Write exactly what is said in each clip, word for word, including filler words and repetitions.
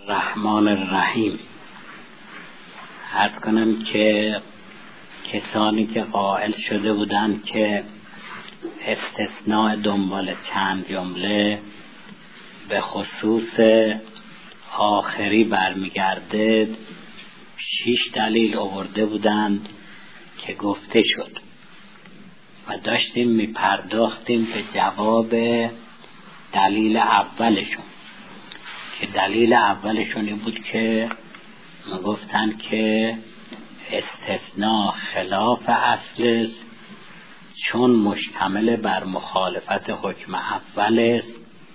الرحمن الرحیم. عرض کنم که کسانی که قائل شده بودند که استثناء دنبال چند جمله به خصوص آخری برمیگرده، شش دلیل آورده بودند که گفته شد و داشتیم میپرداختیم به جواب دلیل اولشون، که دلیل اولشون این بود که گفتن که استثناء خلاف اصل است چون مشتمل بر مخالفت حکم اول است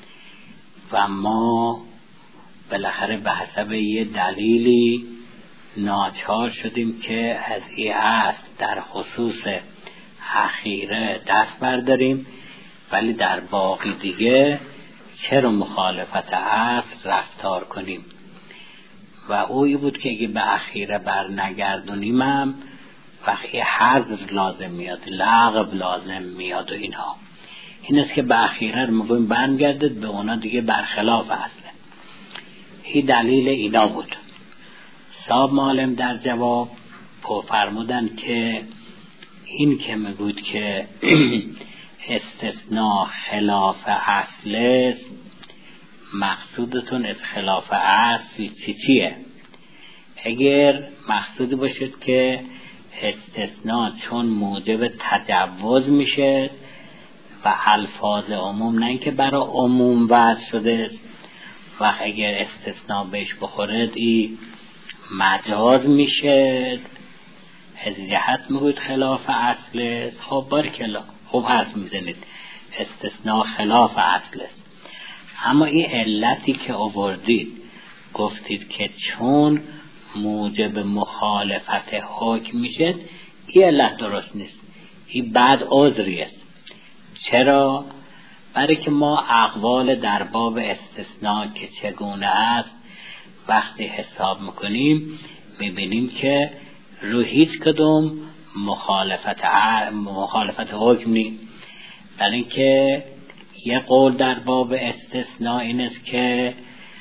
و ما بالاخره به حسب یه دلیلی ناچار شدیم که از این اصل در خصوص اخیره دست برداریم، ولی در باقی دیگه چرا مخالفت اصل رفتار کنیم. و اویی بود که اگه به اخیره بر نگردونیم هم وقتی حذر لازم میاد، لغو لازم میاد و اینها، این است که به اخیره رو مبین برنگردد به اونا دیگه برخلاف اصله. این دلیل اینا بود. صاحب معلم در جواب فرمودن که این که میگوید که استثناء خلاف اصل است، مقصودتون از خلاف اصل چی چیه؟ اگر مقصود باشد که استثناء چون موجب تجوز میشه و الفاظ عموم نه اینکه برای عموم وضع شده است، و اگر استثناء بهش بخورد ای مجاز میشه، از جهت میگوید خلاف اصل است. خب بارکلا، خوب حرف میزنید، استثناء خلاف اصل است. اما این علتی که آوردید گفتید که چون موجب مخالفت حکم میشه، این علت درست نیست، این بعد عذری است. چرا؟ برای که ما اقوال در باب استثناء که چگونه است وقتی حساب میکنیم میبینیم که رو هیچ کدوم مخالفت مخالفت حکم نیست. برای اینکه یه قول در باب استثناء این است که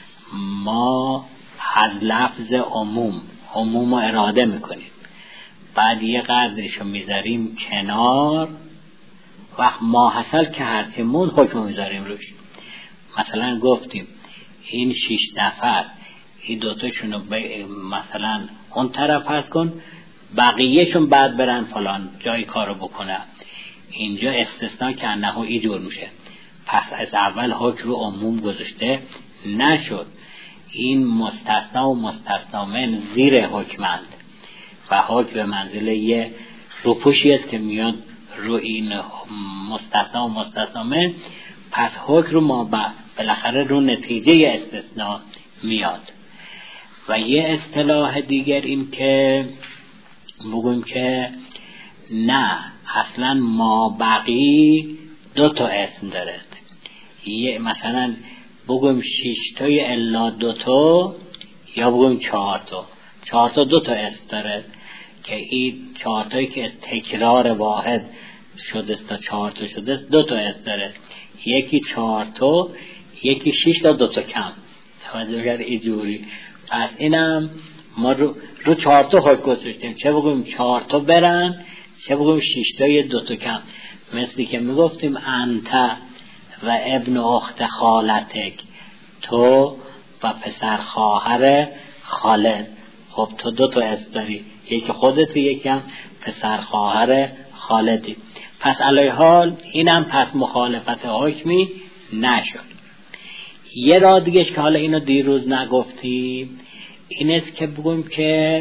ما از لفظ عموم عموم رو اراده میکنیم، بعد یه قدرشو میذاریم کنار، وقت ما حاصل که هرچی مون حکم میذاریم روش. مثلا گفتیم این شش نفر این دوتاشونو مثلا اون طرف هست کن، بقیهشون بعد برن فلان جای کارو بکنن. اینجا استثناء که انه ای جور میشه، پس از اول حکم رو عموم گذاشته نشد. این مستثنا و مستثنا من زیر حکمند و حکم به منزله یه روپوشی است که میاد رو این مستثنا و مستثنا من، پس حکم رو ما بالاخره رو نتیجه استثناء میاد. و یه اصطلاح دیگر این که بگویم که نه، اصلا ما بقی دو تا اسم دارد. یه مثلا بگویم شش تای الا دو تا، یا بگویم چهار تا چهار تا دو تا اسم دارد که این چهار تایی که از تکرار واحد شده است تا چهار تا شده است دو تا اسم دارد. یکی چهار تا، یکی شش تا، دو تا کم. توجه کرد اینجوری. پس اینم ما رو, رو چهار تا حکم گذاشتیم، چه بگویم چهار تا برن، چه بگویم شش تا یه دو تا کم. مثلی که میگفتیم انت و ابن اخت خالتک، تو و پسر خواهر خالد. خب تو دو تا اسم داری، یکی خودتی یکم پسر خواهر خالدی. پس علی حال اینم پس مخالفت حکمی نشد. یه را دیگهش که حالا اینو دیروز نگفتیم این است که بگویم که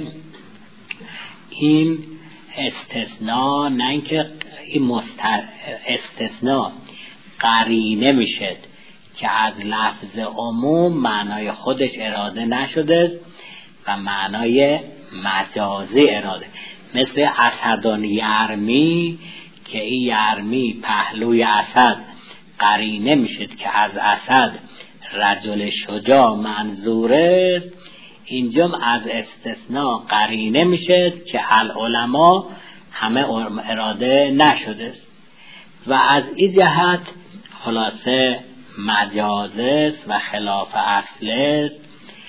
این استثناء نه اینکه این مستر استثناء قرینه میشد که از لفظ عموم معنای خودش اراده نشده و معنای مجازی اراده، مثل اسدان یرمی که این یرمی پهلوی اسد قرینه میشد که از اسد رجل شجاع منظور است. اینجا از استثناء قرینه میشد که العلماء همه اراده نشده و از این جهت خلاصه مجاز است و خلاف اصل است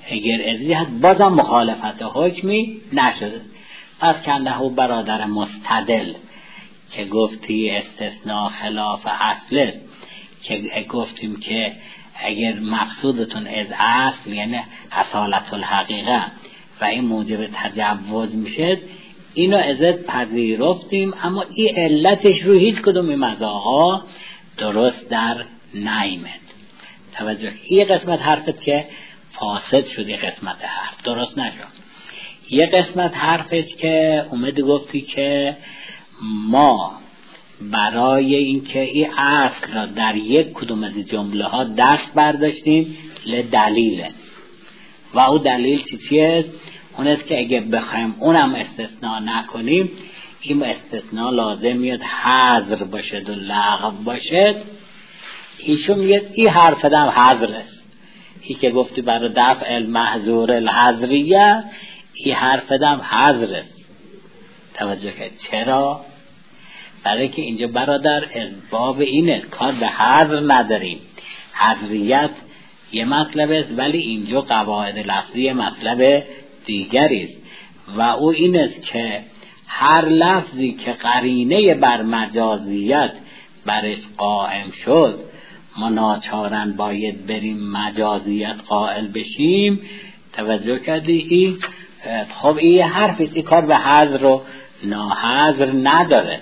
اگر ازیت بازم مخالفت حکمی نشده. پس کنده برادر مستدل که گفتی استثناء خلاف اصل است، که گفتیم که اگر مقصودتون از اصل یعنی اصالت الحقیقه و این موجب تجوز میشه، اینو ازت پذیرفتیم، اما این علتش رو هیچ کدوم این مذاقا درست در نیامد. توجه، این قسمت حرفت که فاسد شد، این قسمت حرف درست نشد. یه قسمت حرفش که اومدی گفتی که ما برای اینکه این اصل را در یک کدوم از جمله ها دست برداشتیم لدلیل، و او دلیل چی چیه؟ اون است که اگه بخوایم اونم استثناء نکنیم، این استثناء لازم میاد حذر باشد و لغو باشد. ایشون میگه این حرف دم حذر است، این که گفتی برای دفع المحظور الحذریه، این حرف دم حذر است. توجه که چرا؟ برای که اینجا برادر از باب اینه، کار به حذر نداریم. حذریت یه مطلب است، ولی اینجا قواعد لفظی مطلب دیگری است، و او این است که هر لفظی که قرینه بر مجازیت برش قائم شد، ما ناچارن باید بریم مجازیت قائل بشیم. توجه کردی؟ این خب این حرف است، این کار به حذر و ناحذر نداره.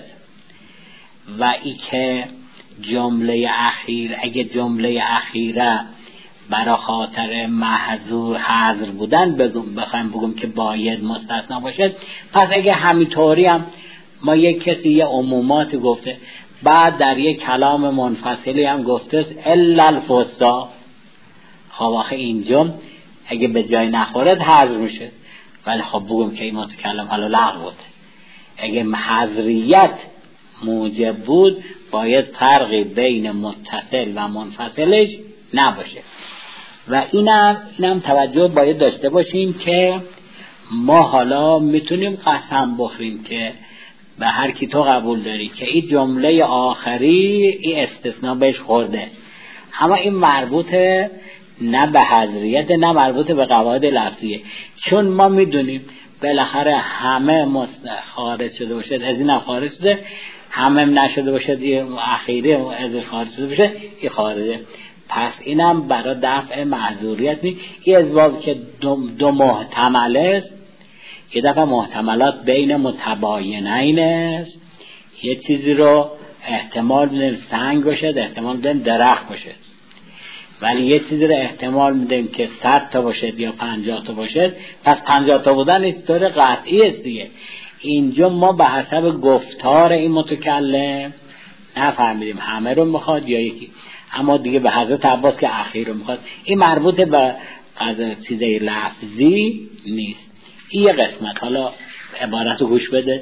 و ای که جمله اخیر، اگه جمله اخیره برای خاطر محذور حذر بودن بخوایم بگم که باید مستثنا باشد، پس اگه همینطوری هم ما یک کسی یه عمومات گفته، بعد در یک کلام منفصلی هم گفته الا الفستا، خب آخه اینجا اگه به جای نخورد حذر میشه، ولی خب بگم که این متکلم حالا لغو بود. اگه حذریت موجب بود، باید فرقی بین متصل و منفصلش نباشه. و اینم اینم توجه باید داشته باشیم که ما حالا میتونیم قسم بخوریم که به هر کی تو قبول داری که این جمله آخری این استثناء بهش خورده، اما این مربوطه نه به حذریت نه مربوطه به قواعد لفظیه، چون ما میدونیم بالاخره همه خارج شده باشد از این خارج شده، همه نشده باشد این اخیری از خارج شده باشد این خارجه. پس اینم برای دفع معذوریت نیست. این از باب که دو, دو محتمل است، یه دفعه محتملات بین متباینین است، یه چیزی رو احتمال میدیم سنگ باشد، احتمال میدیم درخت باشد، ولی یه چیزی رو احتمال میدیم که صد تا باشد یا پنجاه تا باشد، پس پنجاه تا بودن اینطور قطعی است دیگه. اینجا ما به حسب گفتار این متکلم نفهمیدیم همه رو میخواد یا یکی، اما دیگه به حضرت عباس که اخیر رو میخواد، این مربوط به چیزای لفظی نیست. این یه قسمت. حالا عبارت رو گوش بده.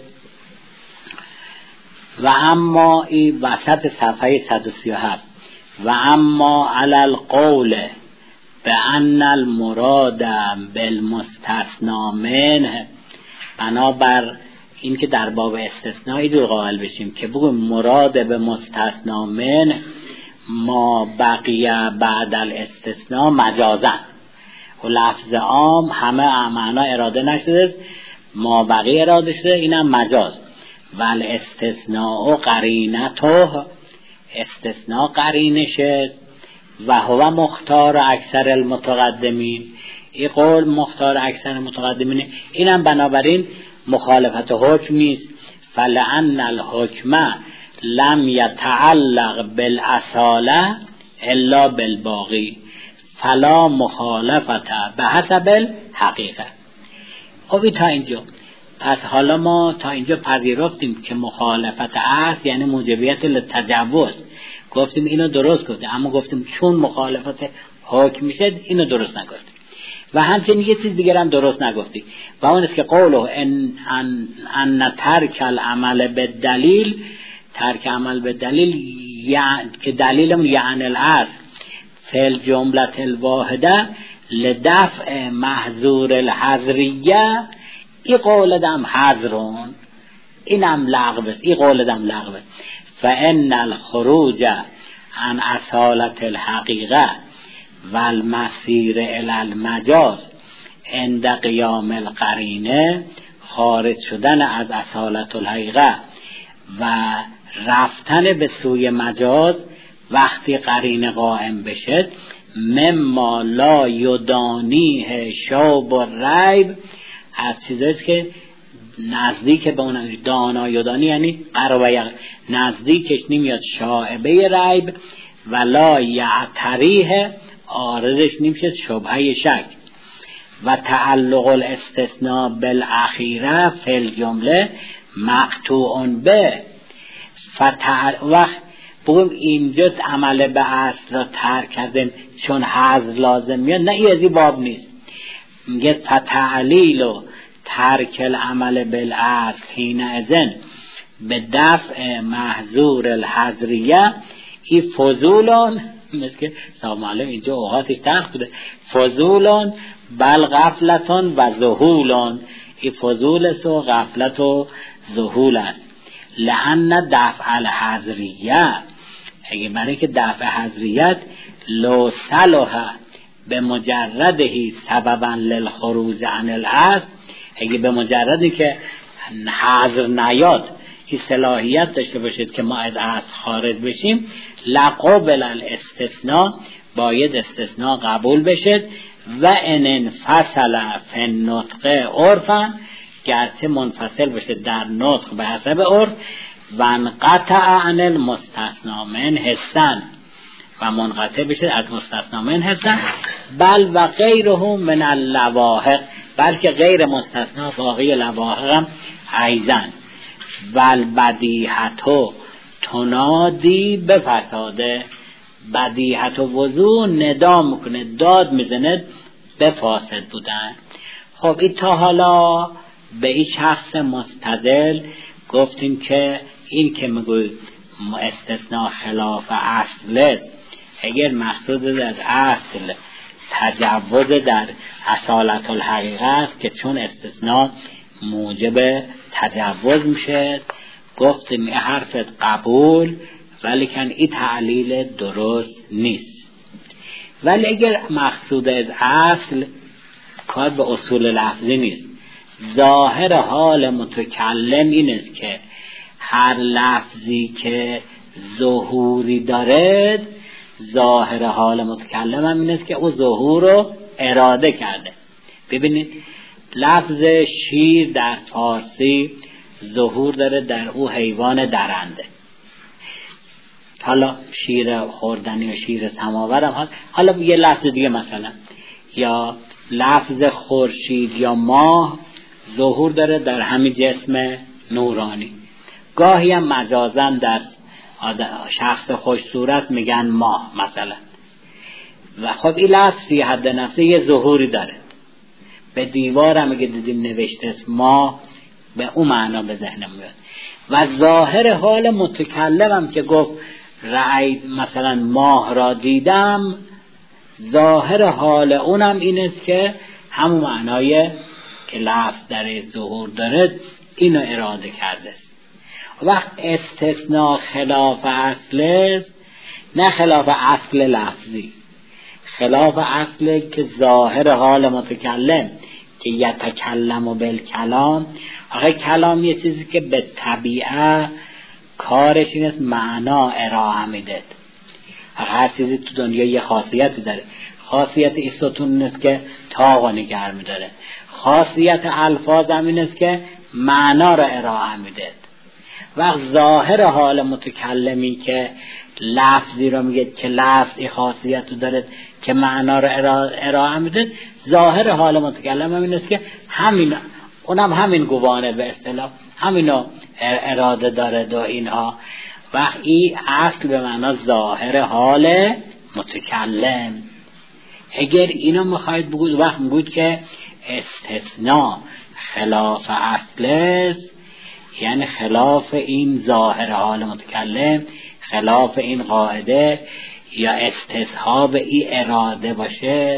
و اما این وسط صفحه صد و سی و هفت، و اما علی القول بأن المراد بالمستثنى منه، بنابر این که در باب استثناء اینجور قائل بشیم که بگویم مراد به مستثنى منه ما بقیه بعد الاستثناء مجازا، و لفظ عام همه معنا اراده نشده، ما بقیه اراده شده، اینم مجاز. ول استثناء قرینته، استثناء قرینشه، و هو مختار اکثر المتقدمین، این قول مختار اکثر المتقدمین، اینم بنابراین مخالفت حکم نیست. فلأن الحکم لم یتعلق بالاصاله الا بالباقی فلا مخالفت به حسب الحقیقه. خب تا اینجا. پس حالا ما تا اینجا پذیرفتیم که مخالفت اصل یعنی موجبیت للتجوز، گفتیم اینو درست گفته، اما گفتیم چون مخالفت حکم میشه اینو درست نگفتیم. و همچنین یه چیز دیگر هم درست نگفتی، و اون است که قوله ان ان, ان ترک العمل بالدلیل، ترک عمل بالدلیل یعنی که دلیلمون یعنی الاصل فی الجمله الواحده لدفع محظور الحذریه، این قول دم حذرون، اینم لغو است، این قول دم لغو است. فان الخروج عن اصالت الحقیقه والمسیر الی المجاز عند قیام القرینه خارج شدن از اصالت الحقیقه و رفتن به سوی مجاز وقتی قرینه قائم بشه، مما لا یدانیه شوب و ریب، از چیزاییست که نزدیک به اون دانا یدانی یعنی قربه نزدیکش نمیاد شائبه ریب، ولا یعتریه عارضش نمیشه شبهه شک. و تعلق الاستثناء بالاخیره فی الجمله مقطوع به فتع... وقت بگم اینجا عمل به اصل را ترک کردیم چون حذف لازم میاد، نه این از این باب نیست. میگه فتعلیل و ترک العمل بالاصل حین اذن به دفع محظور الحظریه، این فضولان مثل که صاحب معلم اینجا اوقاتش تخت بوده، فضولان بل غفلتان و ذهولان، این فضول است و غفلت و ذهول است. لأن دفع الحظریه، اگه برای که دفع حظریت لو صلح به مجردهی سببا للخروج عن الاصل، اگه به مجردی که حظر نیاد این صلاحیت داشته باشید که ما از اصل خارج بشیم، لقابل الاستثناء، باید استثناء قبول بشد. و ان انفصل فی النطق عرفا، گرچه منفصل بشه در نطق به حسب عرف، و انقطع عن المستثنى من حسن، و منقطع بشه از مستثنى من حسن، بل و غیره من اللواحق، بلکه غیر مستثنى باقی لواحق هم ایضا. والبدیهتو تنادی به فساده، بدیهت و وضوع ندا میکنه، داد میزنه به فاسد بودن. خب این تا حالا به این شخص مستدل گفتیم که این که میگوید استثناء خلاف اصل، اگر مقصود از اصل تجوز در اصالت الحقیقه است که چون استثناء موجب تجوز میشه، گفتیم این حرفت قبول، ولی کن این تعلیل درست نیست. ولی اگر مقصود از اصل کار به اصول لفظی نیست، ظاهر حال متکلم این است که هر لفظی که ظهوری دارد، ظاهر حال متکلم هم این است که او ظهور رو اراده کرده. ببینید لفظ شیر در فارسی ظهور داره در او حیوان درنده، حالا شیر خوردنی و شیر سماور هم هست. حالا یه لفظ دیگه مثلا یا لفظ خورشید یا ماه ظهور داره در همین جسم نورانی. گاهی هم مجازاً در شخص خوش صورت میگن ماه مثلا، و خب این لفظ فی حد نفسه یه ظهوری داره. به دیوار هم اگه دیدیم نوشته است ماه، به اون معنا به ذهنم میاد. و ظاهر حال متکلم هم که گفت رأی مثلا ماه را دیدم، ظاهر حال اونم این است که همون معنای که لفظ در ظهور داره اینو اراده کرده است. وقت استثناء خلاف اصل است، نه خلاف اصل لفظی، خلاف اصل که ظاهر حال متکلم که یتکلم و بالکلام. آخه کلام یه چیزی که به طبیعه کارش این است معنا ارائه میده. هر چیزی تو دنیا یه خاصیتی داره. خاصیت این ستون این است که طاق نگه میداره. خاصیت الفاظ هم این است که معنا را ارائه میده. وقت ظاهر حال متکلمی که لفظی را میگه که لفظ این خاصیت رو داره که معنا را ارائه میده، ظاهر حال متکلم هم این است که همین اونم همین گوانه به اصطلاح همینو اراده داره دو اینها. وقت این اصل به معنا ظاهر حال متکلم. اگر اینو میخواید بگوید وقت میگوید که استثناء خلاف اصل است، یعنی خلاف این ظاهر حال متکلم، خلاف این قاعده یا استصحاب این اراده باشه.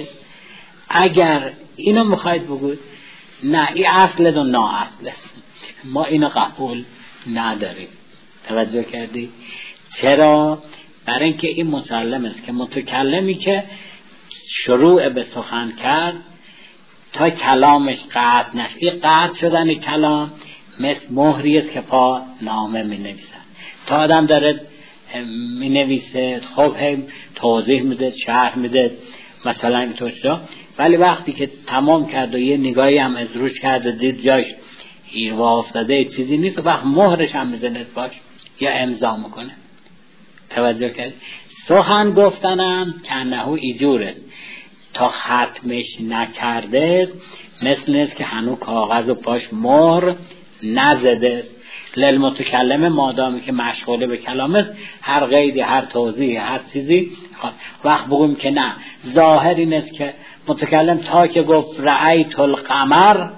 اگر اینو میخواید بگوید نه این اصل و نه اصل است، ما اینو قبول نداریم. توجه کردی؟ چرا؟ برای اینکه این مسلم است که متکلمی که شروع به سخن کرد تا کلامش قطع نشه. قطع شدن کلام مثل مهری است که پا نامه می نویسن. تا آدم داره می نویسه خب هم توضیح میده، شرح میده، مثلا اینطور شد، ولی وقتی که تمام کرد و یه نگاهی هم از روش کرد و دید جاش ایروا افتاده چیزی نیست، وقت مهرش هم میزنه باش یا امضا میکنه. توجه کرد؟ سخن گفتنم کنهو ایجوره، تا ختمش نکرده مثل نیست که هنو کاغذ و پاش مهر نزده. للمتکلم مادامی که مشغوله به کلام است، هر قیدی، هر توضیحی، هر چیزی وقت بگویم که نه، ظاهر این است که متکلم تا که گفت رأیت القمر،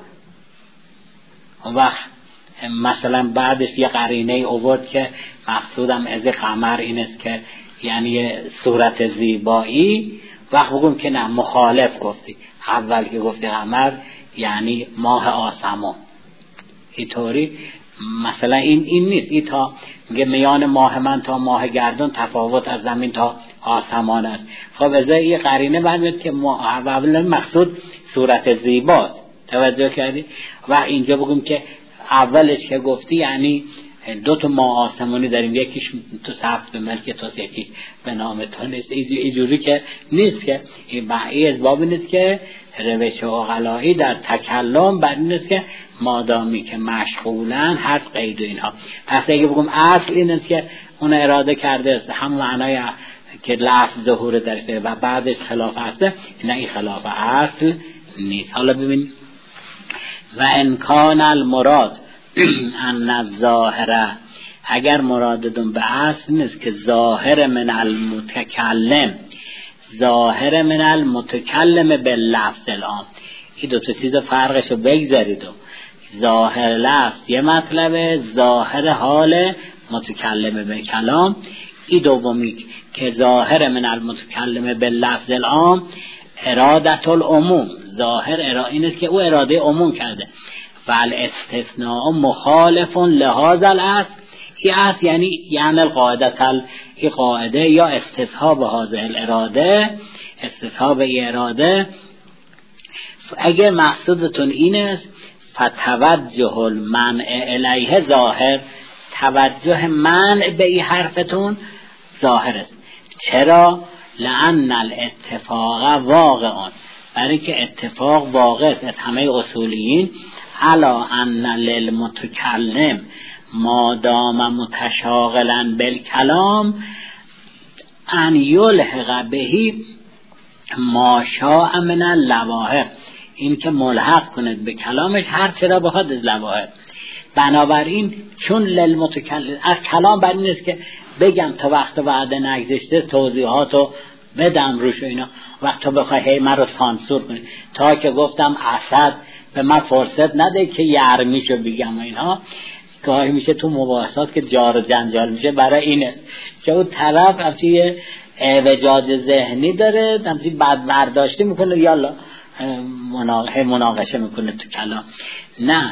وقت مثلا بعدش یه قرینه ای آورد که مقصودم از قمر این است که یعنی صورت زیبایی، وقت بگویم که نه، مخالف گفتی. اول که گفتی قمر یعنی ماه آسمان، اینطوری مثلا این این نیست. این تا میگه میان ماه من تا ماه گردون تفاوت از زمین تا آسمان است. خب از این قرینه برمیاد که اول مقصود صورت زیباست. توجه کردی؟ و اینجا بگم که اولش که گفتی یعنی دو تا ماه آسمانی داریم، یکیش تو ثبت به ملک توست، یکیش به نام تو نیست. اینجوری که نیست، که این بعی از باب نیست که روش عقلایی در تکلم بر نیست که مادامی که مشغولن هر قید و اینها. پس اگه بگم اصل این است که اون اراده کرده است هم معنای که لفظ ظهور درسته و بعدش خلاف هسته، نه این خلاف اصل نیست. حالا ببین و انکان المراد ان الظاهره، اگر مرادتون به اصل نیست که ظاهر من المتکلم، ظاهر من المتکلم باللفظ العام، این دو تا چیز فرقشو بگذارید. ظاهر لفظ یه مطلبه، ظاهر حال متکلم به کلام این دومی که ظاهر من المتکلم باللفظ العام ارادت العموم، ظاهر اراده این است که او اراده عموم کرده. فال استثناء مخالف لهذا الاصل، این اصل یعنی یعنی القاعده ال قاعده یا استثناء به هذه الاراده، استثناء به اراده. اگر مقصودتون این است فتوجه المنع الیه ظاهر، توجه منع به این حرفتون ظاهر است. چرا؟ لأن الاتفاق واقع، برای که اتفاق واقع است از همه اصولیین، علا ان للمتکلم ما دام متشاغلا بالکلام ان یلحق بهی ما شاء من اللواهر، این که ملحق کند به کلامش هر چرا بخواد از لواهر. بنابراین چون للمتکلم از کلام بر این است که بگم تا وقت وعده نگذشته توضیحاتو بدم روش و اینا، وقت تو بخوای هی من رو سانسور کنی تا که گفتم اسد به من فرصت نده که یرمیشو بگم و اینها، گاهی میشه تو مباحثات که جار و جنجال میشه. برای اینه که اون طرف همچی یه وجاد ذهنی داره، همچی بد برداشتی میکنه، یالا مناقشه میکنه تو کلام. نه،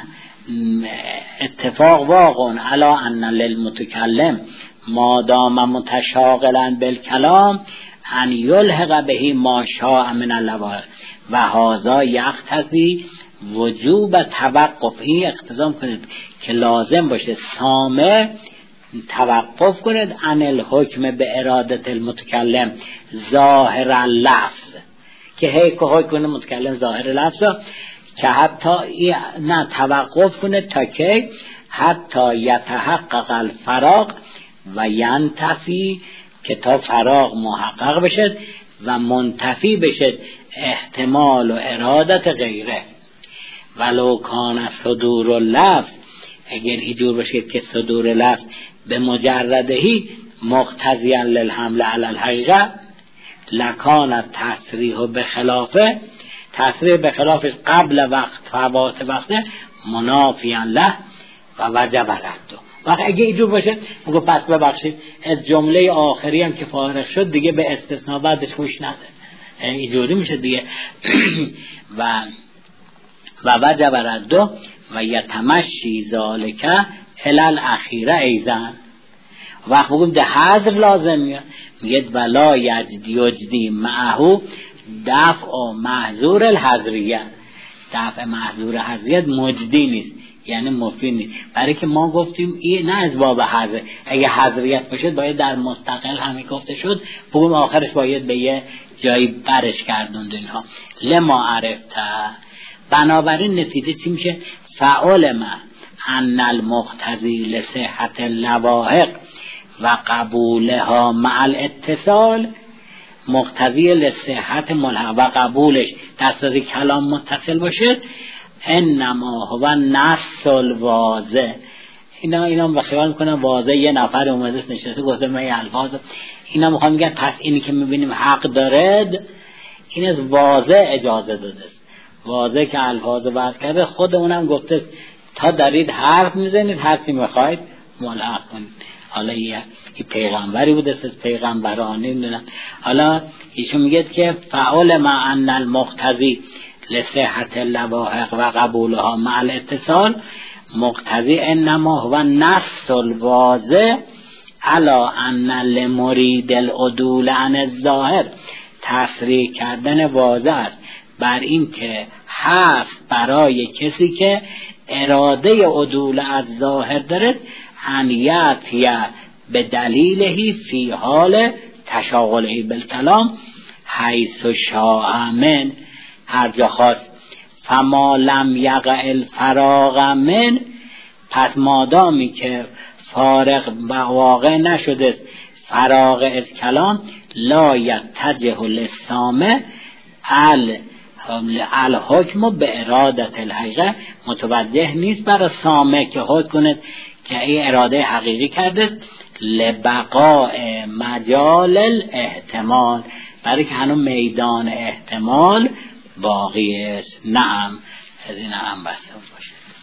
اتفاق واقع علا ان للمتکلم ما دام متشاغلا بالکلام ان یلحق بهی ما شاء من اللواهر و هذا یقتضی وجوب توقف. این اقتضا کنید که لازم باشه سامع توقف کنید عن الحکم به ارادت المتکلم ظاهر اللفظ، که هی که حکم کنه متکلم ظاهر لفظ، که حتی نه توقف کنه تا که حتی یتحقق الفراغ و ینتفی، که تا فراغ محقق بشد و منتفی بشد احتمال و ارادت غیره. ولو کان صدور اللفظ، اگر اینجور باشید که صدور لفظ به مجردهی مقتضیا للحمل علی الحقیقه لکان تصریح به خلافه، تصریح به خلافش قبل وقت فوات وقته منافیا له و وجب رده. وقت اگه اینجور باشه میگه پس ببخشید از جمله آخری هم که فارغ شد دیگه به استثناء بعدش خوش نده، اینجوری میشه دیگه. و و وجب رده و یتمشی ذالکه هلال اخیره ایزن. وقت بگیم ده حضر لازم میاد، میگه ولا یجدی یجدی معهو دفع و محظور الحضریه، دفع محظور حذریت مجدی نیست، یعنی مفید نیست. برای که ما گفتیم این نه از باب حذر، اگه حذریت باشه باید در مستقل همین گفته شد، بگم آخرش باید به یه جایی برش گردوند اینها. لما عرفته، بنابراین نتیجه چی میشه؟ فعال ما ان المقتضی لصحت اللواحق و قبولها مع الاتصال، مقتضی لصحت ملحق و قبولش در صورت کلام متصل باشه، انما هو نص الواضح. اینا اینا به خیال میکنن واضح یه نفر اومده نشسته گفته من الفاظ، اینا میخوام میگن پس اینی که میبینیم حق دارد این از واضح اجازه داده است، واضح که الفاظ وضع کرده، خود اونم گفته تا دارید حرف میزنید هرچی میخواید ملحق کنید. حالا یه پیغمبری بوده از پیغمبرانی نمیدونم. حالا ایشون میگه که فعال مع ان المقتضی لصحت اللواحق و قبولها مع الاتصال، مقتضی انما هو نص الواضح علی ان لمرید العدول عن الظاهر، تصریح کردن واضح است بر این که هست برای کسی که اراده عدول از ظاهر دارد، ان یأتی به دلیلهی فی حال تشاغله بالکلام حیث شاء من، هر جا خواست. فما لم یقع الفراغ من، پس مادامی که فارغ واقع نشده فراغ از کلام، لا یتجه للسامع الحکم به ارادت الحقیقه، متوجه نیست برای سامع که حکم کند که این اراده حقیقی کرده، لبقاء مجال الاحتمال، برای که هنوز میدان احتمال باقی است. نعم، از این هم بسته باشه.